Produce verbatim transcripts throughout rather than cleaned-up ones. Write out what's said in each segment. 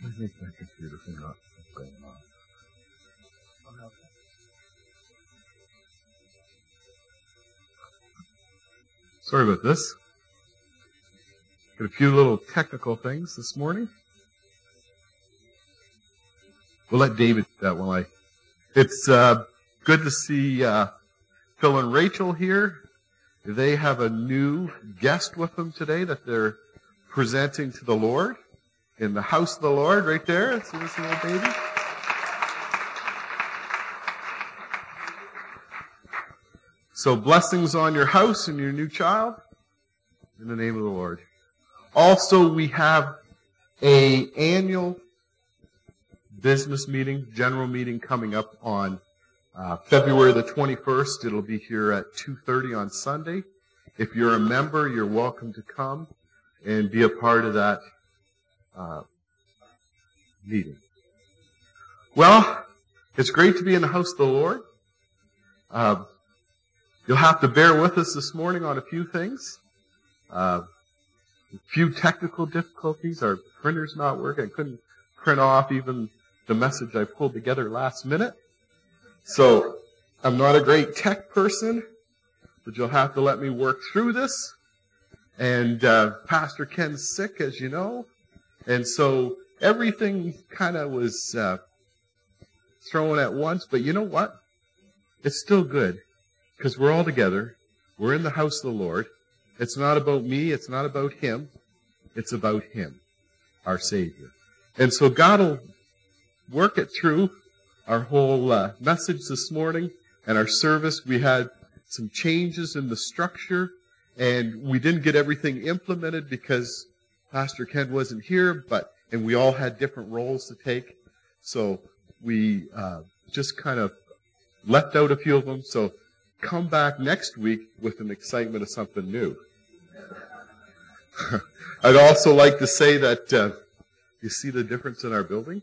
I think my computer thing not going on. Sorry about this. Got a few little technical things this morning. We'll let David do that while I... It's uh, good to see uh, Phil and Rachel here. They have a new guest with them today that they're presenting to the Lord in the house of the Lord right there. See this little baby? So blessings on your house and your new child in the name of the Lord. Also, we have a annual business meeting, general meeting coming up on uh, February the twenty-first. It'll be here at two thirty on Sunday. If you're a member, you're welcome to come and be a part of that uh, meeting. Well, it's great to be in the house of the Lord. Uh, you'll have to bear with us this morning on a few things. Uh, a few technical difficulties. Our printer's not working. I couldn't print off even the message I pulled together last minute. So I'm not a great tech person, but you'll have to let me work through this. And uh, Pastor Ken's sick, as you know. And so everything kind of was uh, thrown at once. But you know what? It's still good because we're all together. We're in the house of the Lord. It's not about me. It's not about him. It's about him, our Savior. And so God will work it through our whole uh, message this morning and our service. We had some changes in the structure, and we didn't get everything implemented because Pastor Ken wasn't here, but and we all had different roles to take. So we uh, just kind of left out a few of them. So come back next week with an excitement of something new. I'd also like to say that uh, you see the difference in our building?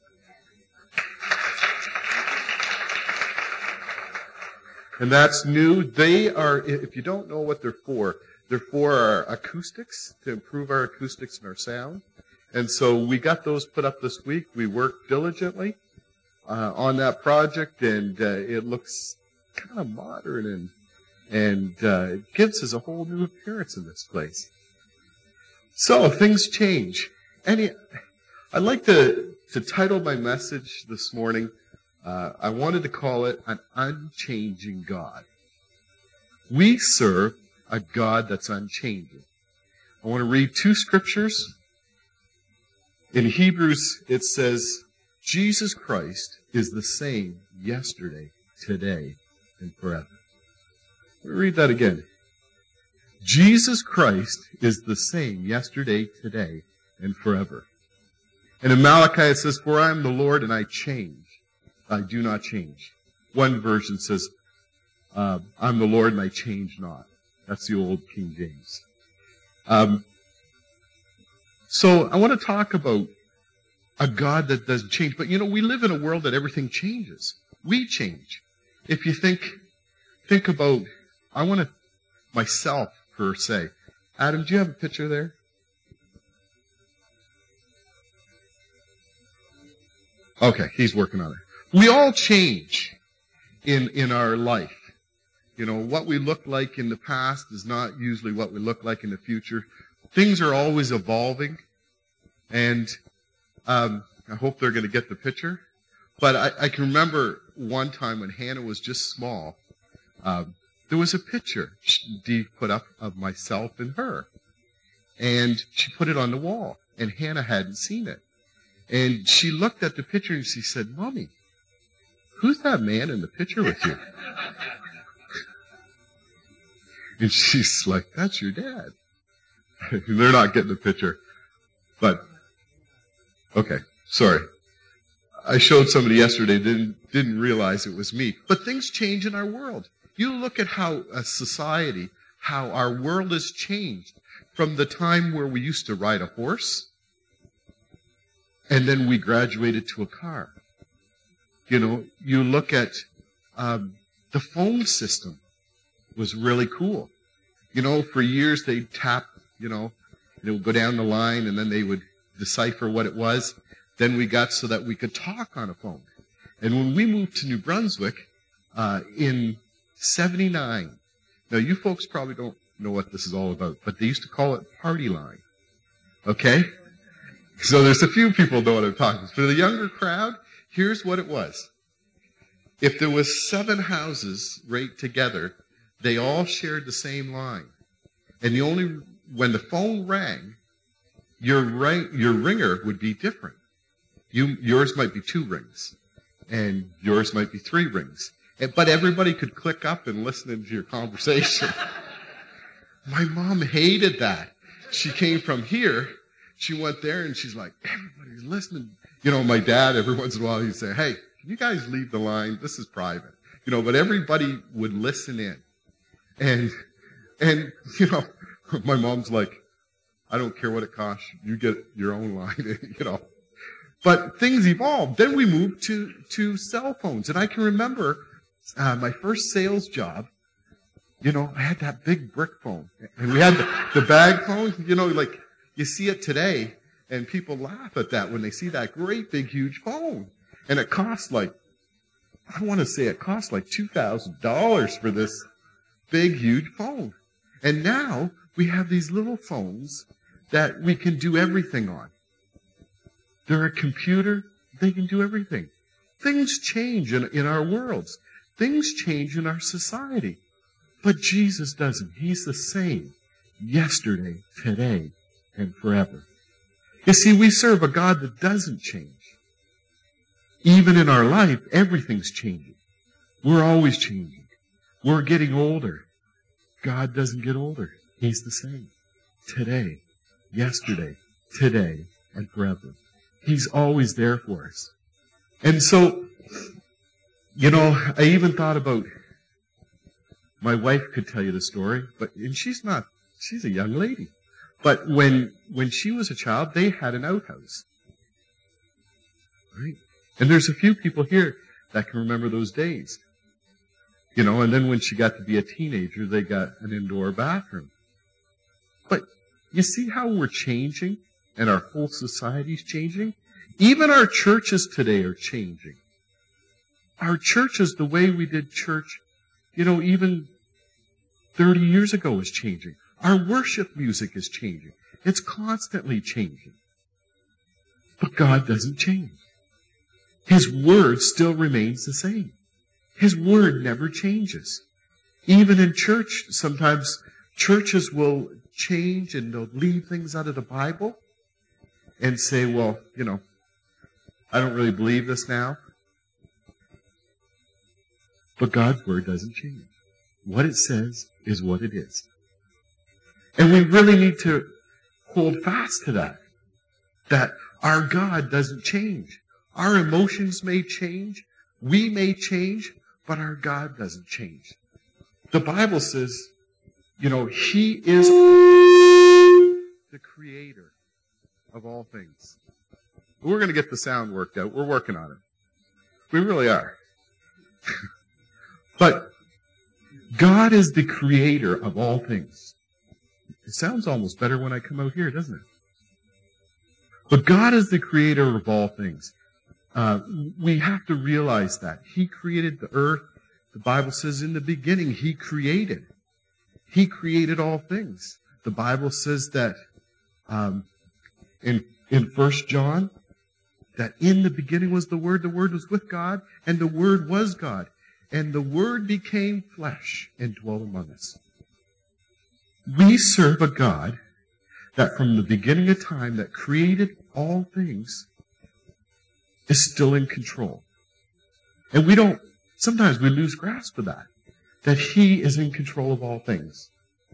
And that's new. They are, if you don't know what they're for, they're for our acoustics, to improve our acoustics and our sound. And so we got those put up this week. We worked diligently uh, on that project, and uh, it looks kind of modern, and and uh, it gives us a whole new appearance in this place. So things change. Any, I'd like to, to title my message this morning, uh, I wanted to call it An Unchanging God. We serve a God that's unchanging. I want to read two scriptures. In Hebrews, it says, Jesus Christ is the same yesterday, today, and forever. Let me read that again. Jesus Christ is the same yesterday, today, and forever. And in Malachi it says, for I am the Lord and I change. I do not change. One version says, uh, I'm the Lord and I change not. That's the old King James. Um, so I want to talk about a God that doesn't change. But you know, we live in a world that everything changes. We change. If you think, think about, I want to, myself per se. Adam, do you have a picture there? Okay, he's working on it. We all change in, in our life. You know, what we look like in the past is not usually what we look like in the future. Things are always evolving. And um, I hope they're going to get the picture. But I, I can remember one time when Hannah was just small, um, there was a picture Dee put up of myself and her. And she put it on the wall. And Hannah hadn't seen it. And she looked at the picture and she said, Mommy, who's that man in the picture with you? And she's like, that's your dad. They're not getting the picture. But, okay, sorry. I showed somebody yesterday, didn't, didn't realize it was me. But things change in our world. You look at how a society, how our world has changed from the time where we used to ride a horse, and then we graduated to a car. You know, you look at um, the phone system was really cool. You know, for years they'd tap, you know, they would go down the line and then they would decipher what it was. Then we got so that we could talk on a phone. And when we moved to New Brunswick uh, in seventy-nine, now you folks probably don't know what this is all about, but they used to call it Party Line. Okay? So there's a few people know what I'm talking about. For the younger crowd, here's what it was. If there was seven houses right together, they all shared the same line. And the only, when the phone rang, your right, your ringer would be different. You, yours might be two rings, and yours might be three rings. And, but everybody could click up and listen into your conversation. My mom hated that. She came from here, she went there, and she's like, everybody's listening. You know, my dad, every once in a while, he'd say, hey, can you guys leave the line? This is private. You know, but everybody would listen in. And, and, you know, my mom's like, I don't care what it costs. You get your own line, you know. But things evolved. Then we moved to, to cell phones. And I can remember uh, my first sales job, you know, I had that big brick phone. And we had the, the bag phone, you know, like you see it today, and people laugh at that when they see that great big huge phone. And it costs like, I want to say it cost like two thousand dollars for this big, huge phone. And now we have these little phones that we can do everything on. They're a computer. They can do everything. Things change in, in our worlds. Things change in our society. But Jesus doesn't. He's the same yesterday, today, and forever. You see, we serve a God that doesn't change. Even in our life, everything's changing. We're always changing. We're getting older. God doesn't get older. He's the same. Today, yesterday, today, and forever. He's always there for us. And so, you know, I even thought about, my wife could tell you the story, but, and she's not, she's a young lady. But when, when she was a child, they had an outhouse. Right? And there's a few people here that can remember those days. You know, and then when she got to be a teenager, they got an indoor bathroom. But you see how we're changing and our whole society's changing? Even our churches today are changing. Our churches, the way we did church, you know, even thirty years ago is changing. Our worship music is changing. It's constantly changing. But God doesn't change. His word still remains the same. His word never changes. Even in church, sometimes churches will change and they'll leave things out of the Bible and say, well, you know, I don't really believe this now. But God's word doesn't change. What it says is what it is. And we really need to hold fast to that. That our God doesn't change. Our emotions may change. We may change. But our God doesn't change. The Bible says, you know, He is the creator of all things. We're going to get the sound worked out. We're working on it. We really are. But God is the creator of all things. It sounds almost better when I come out here, doesn't it? But God is the creator of all things. Uh, we have to realize that. He created the earth. The Bible says in the beginning, He created. He created all things. The Bible says that um, in, in First John, that in the beginning was the Word, the Word was with God, and the Word was God. And the Word became flesh and dwelt among us. We serve a God that from the beginning of time that created all things is still in control. And we don't, sometimes we lose grasp of that, that He is in control of all things.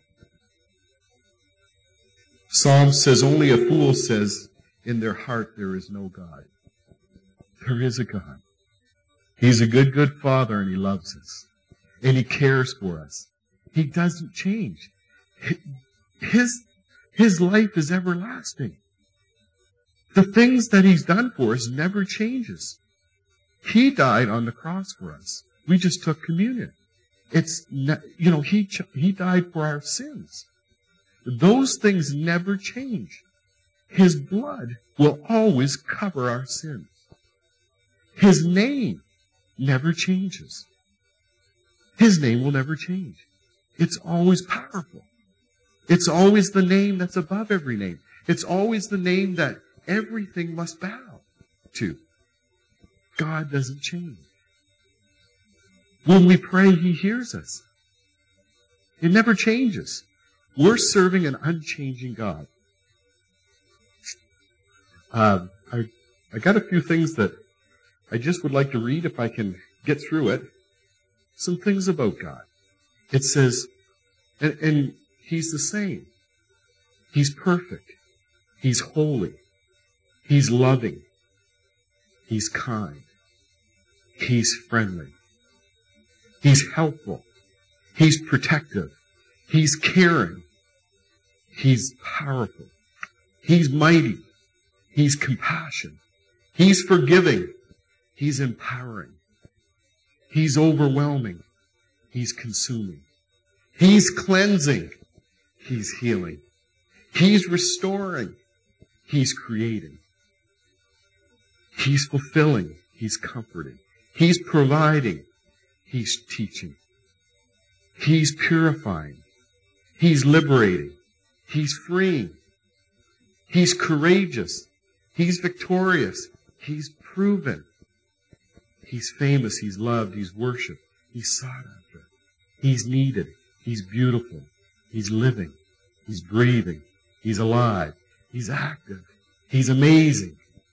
Psalm says, only a fool says, in their heart there is no God. There is a God. He's a good, good Father, and He loves us. And He cares for us. He doesn't change. His, his life is everlasting. The things that He's done for us never changes. He died on the cross for us. We just took communion. It's, you know, He, He died for our sins. Those things never change. His blood will always cover our sins. His name never changes. His name will never change. It's always powerful. It's always the name that's above every name. It's always the name that everything must bow to. God doesn't change. When we pray, He hears us. It never changes. We're serving an unchanging God. Uh, I, I got a few things that I just would like to read if I can get through it. Some things about God. It says, and, and He's the same. He's perfect. He's holy. He's loving. He's kind. He's friendly. He's helpful. He's protective. He's caring. He's powerful. He's mighty. He's compassionate. He's forgiving. He's empowering. He's overwhelming. He's consuming. He's cleansing. He's healing. He's restoring. He's creating. He's fulfilling. He's comforting. He's providing. He's teaching. He's purifying. He's liberating. He's freeing. He's courageous. He's victorious. He's proven. He's famous. He's loved. He's worshipped. He's sought after. He's needed. He's beautiful. He's living. He's breathing. He's alive. He's active. He's amazing.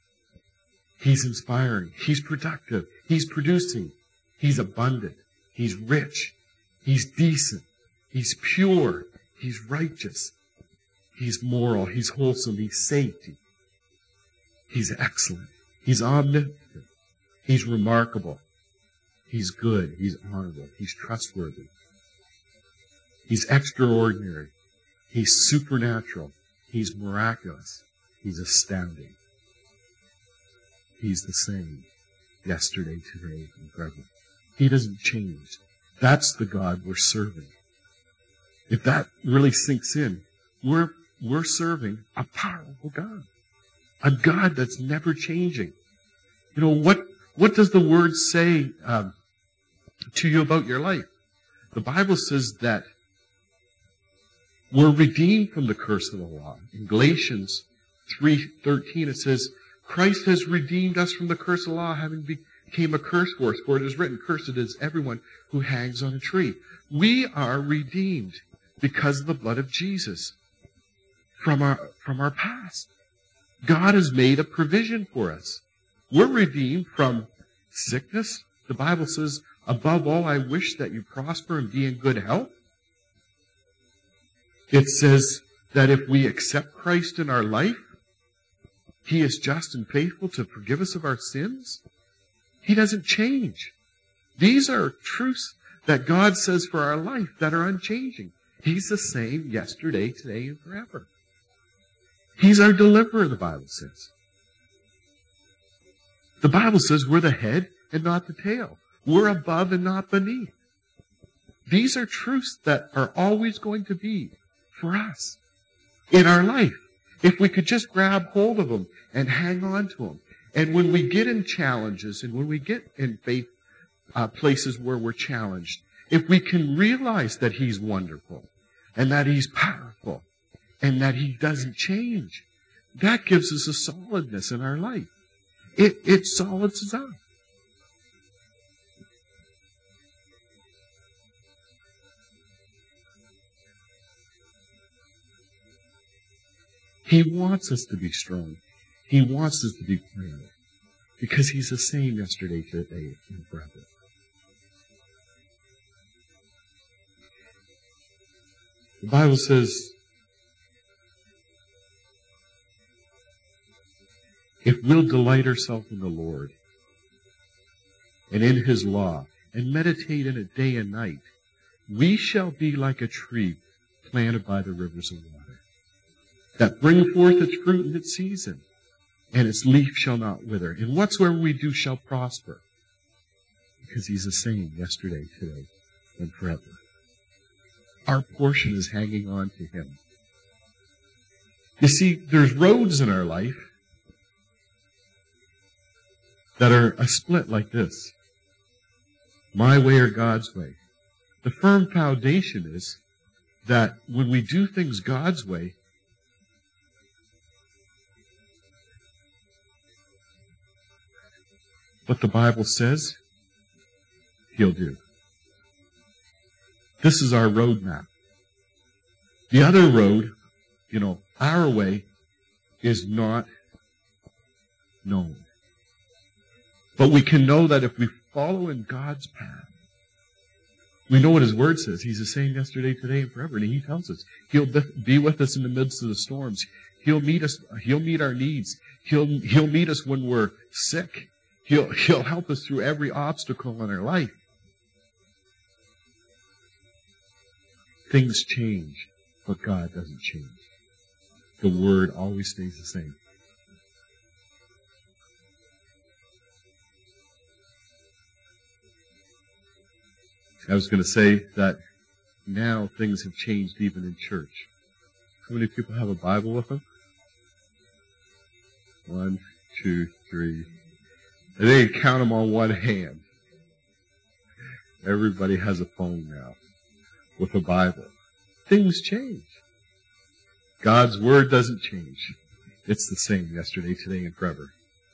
He's inspiring. He's productive. He's producing. He's abundant. He's rich. He's decent. He's pure. He's righteous. He's moral. He's wholesome. He's safety. He's excellent. He's omnipotent. He's remarkable. He's good. He's honorable. He's trustworthy. He's extraordinary. He's supernatural. He's miraculous. He's astounding. He's the same yesterday, today, and forever. He doesn't change. That's the God we're serving. If that really sinks in, we're, we're serving a powerful God. A God that's never changing. You know, what, what does the Word say um, to you about your life? The Bible says that we're redeemed from the curse of the law. In Galatians three thirteen it says, Christ has redeemed us from the curse of the law, having became a curse for us. For it is written, cursed is everyone who hangs on a tree. We are redeemed because of the blood of Jesus from our, from our past. God has made a provision for us. We're redeemed from sickness. The Bible says, above all, I wish that you prosper and be in good health. It says that if we accept Christ in our life, He is just and faithful to forgive us of our sins. He doesn't change. These are truths that God says for our life that are unchanging. He's the same yesterday, today, and forever. He's our deliverer, the Bible says. The Bible says we're the head and not the tail. We're above and not beneath. These are truths that are always going to be for us in our life. If we could just grab hold of them and hang on to them. And when we get in challenges and when we get in faith uh, places where we're challenged, if we can realize that He's wonderful and that He's powerful and that He doesn't change, that gives us a solidness in our life. It, it solids us up. He wants us to be strong. He wants us to be brave. Because He's the same yesterday, today, and forever. The Bible says, if we'll delight ourselves in the Lord and in His law and meditate in it day and night, we shall be like a tree planted by the rivers of water, that bring forth its fruit in its season, and its leaf shall not wither. And whatsoever we do shall prosper, because He's the same yesterday, today, and forever. Our portion is hanging on to Him. You see, there's roads in our life that are a split like this. My way or God's way. The firm foundation is that when we do things God's way, what the Bible says, He'll do. This is our roadmap. The other road, you know, our way, is not known. But we can know that if we follow in God's path, we know what His Word says. He's the same yesterday, today, and forever. And He tells us He'll be with us in the midst of the storms. He'll meet us. He'll meet our needs. He'll, He'll meet us when we're sick. He'll, He'll help us through every obstacle in our life. Things change, but God doesn't change. The Word always stays the same. I was going to say that now things have changed even in church. How many people have a Bible with them? One, two, three. I think you count them on one hand. Everybody has a phone now with a Bible. Things change. God's Word doesn't change. It's the same yesterday, today, and forever.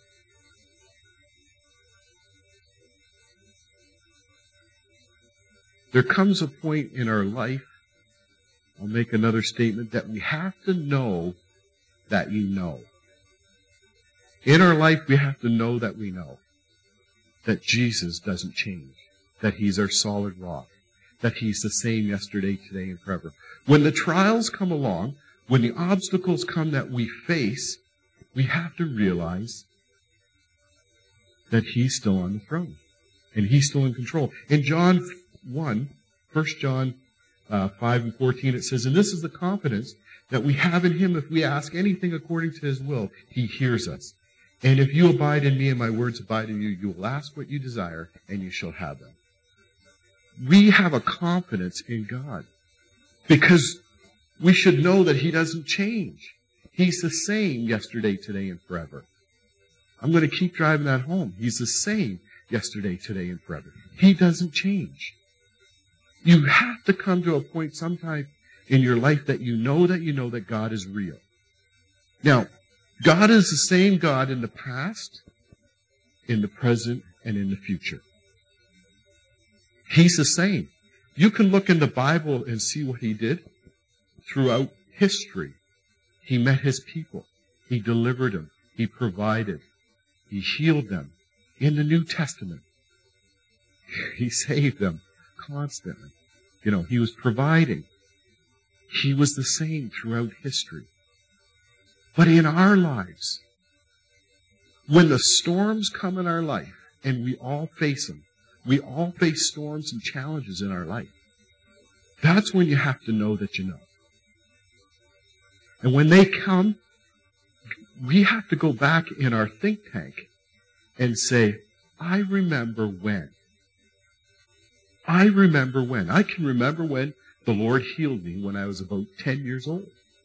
There comes a point in our life, I'll make another statement, that we have to know that you know. In our life, we have to know that we know that Jesus doesn't change, that He's our solid rock, that He's the same yesterday, today, and forever. When the trials come along, when the obstacles come that we face, we have to realize that He's still on the throne, and He's still in control. In John one, First John uh, five and fourteen, it says, "And this is the confidence that we have in Him if we ask anything according to His will, He hears us. And if you abide in me and my words abide in you, you will ask what you desire, and you shall have them." We have a confidence in God because we should know that He doesn't change. He's the same yesterday, today, and forever. I'm going to keep driving that home. He's the same yesterday, today, and forever. He doesn't change. You have to come to a point sometime in your life that you know that you know that God is real. Now, God is the same God in the past, in the present, and in the future. He's the same. You can look in the Bible and see what He did throughout history. He met His people. He delivered them. He provided. He healed them. In the New Testament, He saved them constantly. You know, He was providing. He was the same throughout history. But in our lives, when the storms come in our life, and we all face them, we all face storms and challenges in our life, that's when you have to know that you know. And when they come, we have to go back in our think tank and say, I remember when. I remember when. I can remember when the Lord healed me when I was about ten years old.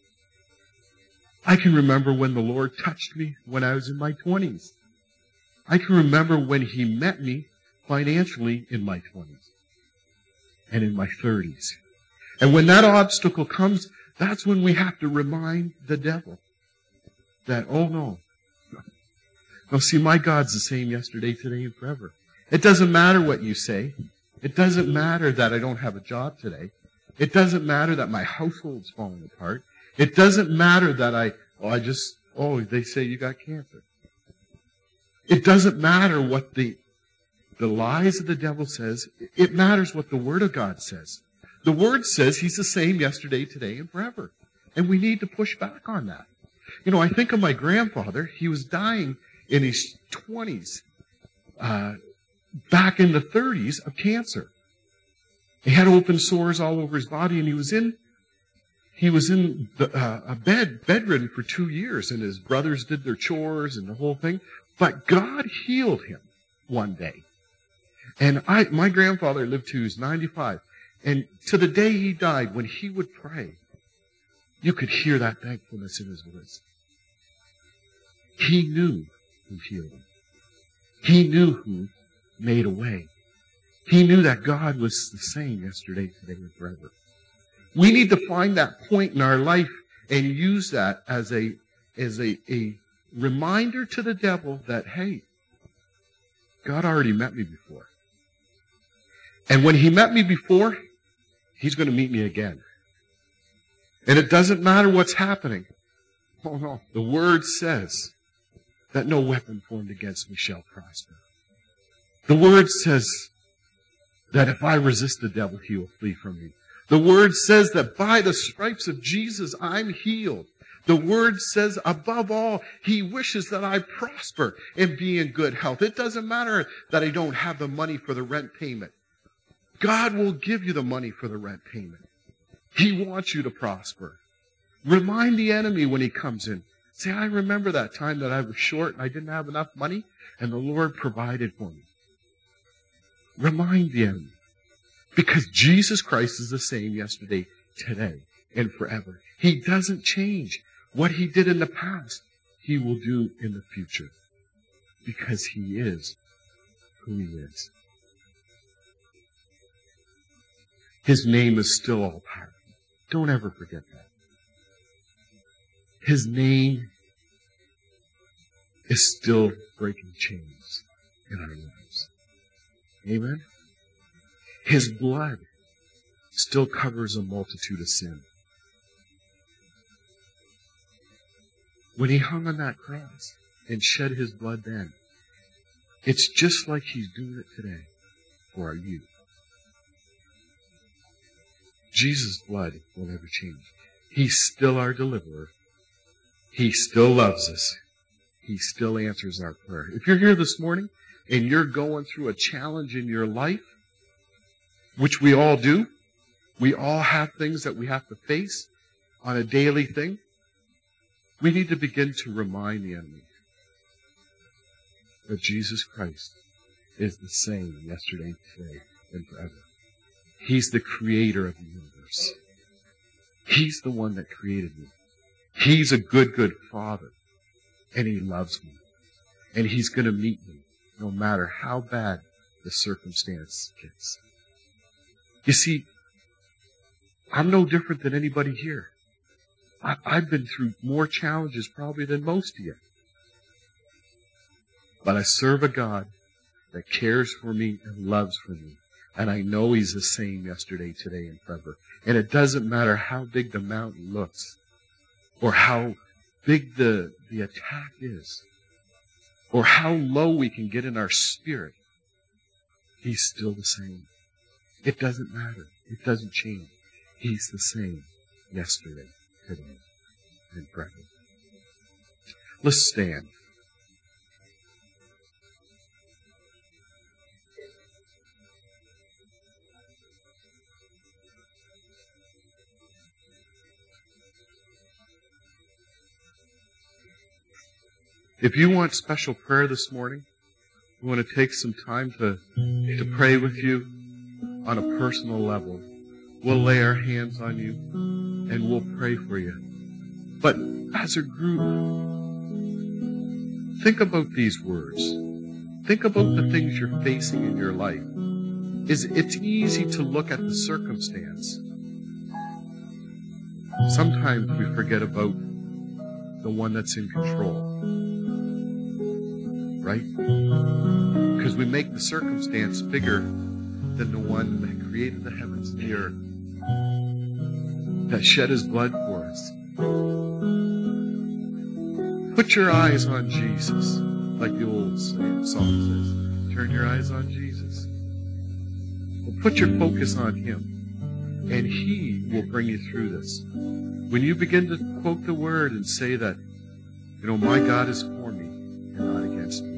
I can remember when the Lord touched me when I was in my twenties. I can remember when He met me financially in my twenties and in my thirties. And when that obstacle comes, that's when we have to remind the devil that, oh no. No, see, my God's the same yesterday, today, and forever. It doesn't matter what you say. It doesn't matter that I don't have a job today. It doesn't matter that my household's falling apart. It doesn't matter that I, oh, I just, oh, they say you got cancer. It doesn't matter what the, the lies of the devil says. It matters what the Word of God says. The Word says He's the same yesterday, today, and forever. And we need to push back on that. You know, I think of my grandfather. He was dying in his twenties, uh, back in the thirties of cancer. He had open sores all over his body, and he was in, he was in the, uh, a bed, bedridden for two years, and his brothers did their chores and the whole thing. But God healed him one day. And I, my grandfather lived to he was ninety-five. And to the day he died, when he would pray, You could hear that thankfulness in his voice. He knew who healed him. He knew who made a way. He knew that God was the same yesterday, today, and forever. We need to find that point in our life and use that as a, as a, a reminder to the devil that, hey, God already met me before. And when he met me before, he's going to meet me again. And it doesn't matter what's happening. Oh no, the Word says that no weapon formed against me shall prosper. The Word says that if I resist the devil, he will flee from me. The Word says that by the stripes of Jesus, I'm healed. The Word says, above all, he wishes that I prosper and be in good health. It doesn't matter that I don't have the money for the rent payment. God will give you the money for the rent payment. He wants you to prosper. Remind the enemy when he comes in. Say, I remember that time that I was short and I didn't have enough money, and the Lord provided for me. Remind the enemy. Because Jesus Christ is the same yesterday, today, and forever. He doesn't change. What he did in the past, he will do in the future. Because he is who he is. His name is still all powerful. Don't ever forget that. His name is still breaking chains in our lives. Amen? His blood still covers a multitude of sin. When he hung on that cross and shed his blood then, it's just like he's doing it today for our youth. Jesus' blood will never change. He's still our deliverer. He still loves us. He still answers our prayer. If you're here this morning and you're going through a challenge in your life, which we all do, we all have things that we have to face on a daily thing, we need to begin to remind the enemy that Jesus Christ is the same yesterday, today, and forever. He's the creator of the universe. He's the one that created me. He's a good, good father. And he loves me. And he's going to meet me no matter how bad the circumstance gets. You see, I'm no different than anybody here. I, I've been through more challenges probably than most of you. But I serve a God that cares for me and loves for me. And I know he's the same yesterday, today, and forever. And it doesn't matter how big the mountain looks, or how big the, the attack is, or how low we can get in our spirit. He's still the same. It doesn't matter. It doesn't change. He's the same yesterday, today, and forever. Let's stand. If you want special prayer this morning, we want to take some time to, to pray with you on a personal level. We'll lay our hands on you and we'll pray for you. But as a group, think about these words. Think about the things you're facing in your life. Is It's easy to look at the circumstance. Sometimes we forget about the one that's in control. Right? Because we make the circumstance bigger than the one that created the heavens and the earth, that shed his blood for us. Put your eyes on Jesus, like the old song says. Turn your eyes on Jesus. Well, put your focus on him, and he will bring you through this. When you begin to quote the word and say that, you know, my God is for me and not against me,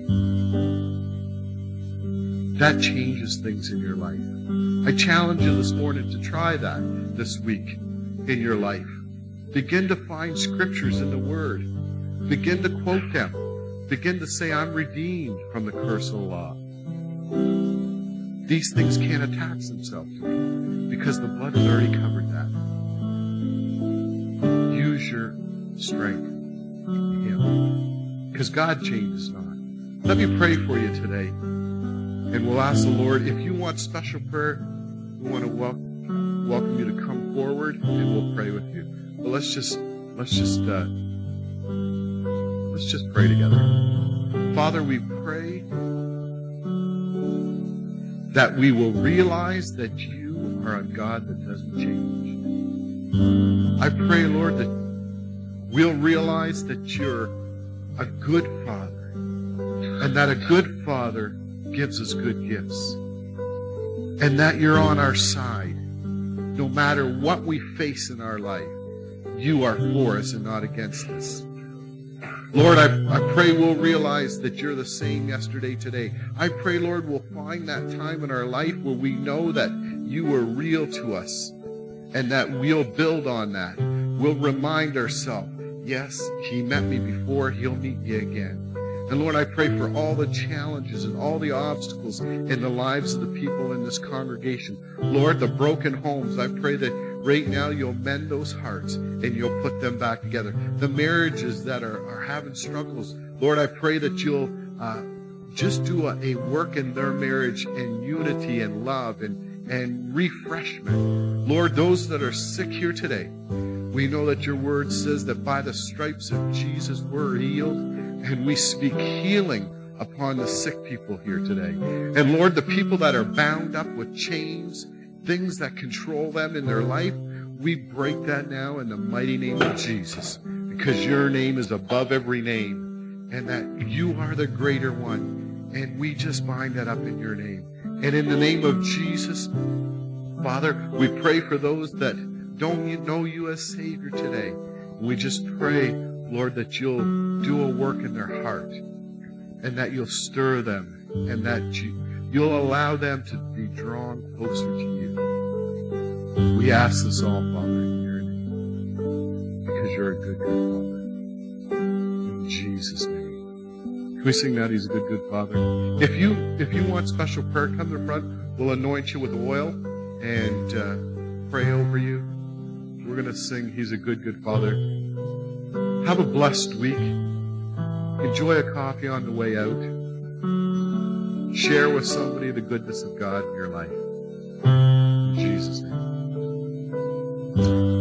that changes things in your life. I challenge you this morning to try that this week in your life. Begin to find scriptures in the Word. Begin to quote them. Begin to say, I'm redeemed from the curse of the law. These things can't attach themselves to me because the blood has already covered that. your strength in Him. Because God changes not. Let me pray for you today. And we'll ask the Lord, if you want special prayer, we want to welcome, welcome you to come forward, and we'll pray with you. But let's just, let's just, uh, let's just pray together. Father, we pray that we will realize that you are a God that doesn't change. I pray, Lord, that we'll realize that you're a good Father, and that a good Father gives us good gifts, and that you're on our side. No matter what we face in our life, you are for us and not against us. Lord, I, I pray we'll realize that you're the same yesterday, today. I pray, Lord, we'll find that time in our life where we know that you were real to us, and that we'll build on that. We'll remind ourselves, yes, he met me before, he'll meet me again. And Lord, I pray for all the challenges and all the obstacles in the lives of the people in this congregation. Lord, the broken homes, I pray that right now you'll mend those hearts and you'll put them back together. The marriages that are, are having struggles, Lord, I pray that you'll uh, just do a, a work in their marriage in unity and love and, and refreshment. Lord, those that are sick here today, we know that your word says that by the stripes of Jesus we're healed. And we speak healing upon the sick people here today. And Lord, the people that are bound up with chains, things that control them in their life, we break that now in the mighty name of Jesus. Because your name is above every name. And that you are the greater one. And we just bind that up in your name. And in the name of Jesus, Father, we pray for those that don't know you as Savior today. We just pray, Lord, that you'll do a work in their heart, and that you'll stir them, and that you, you'll allow them to be drawn closer to you. We ask this all, Father, in your name, because you're a good, good Father. In Jesus' name. Can we sing that? He's a good, good Father. If you if you want special prayer, come to the front. We'll anoint you with oil and uh, pray over you. We're going to sing He's a Good, Good Father. Have a blessed week. Enjoy a coffee on the way out. Share with somebody the goodness of God in your life. In Jesus' name.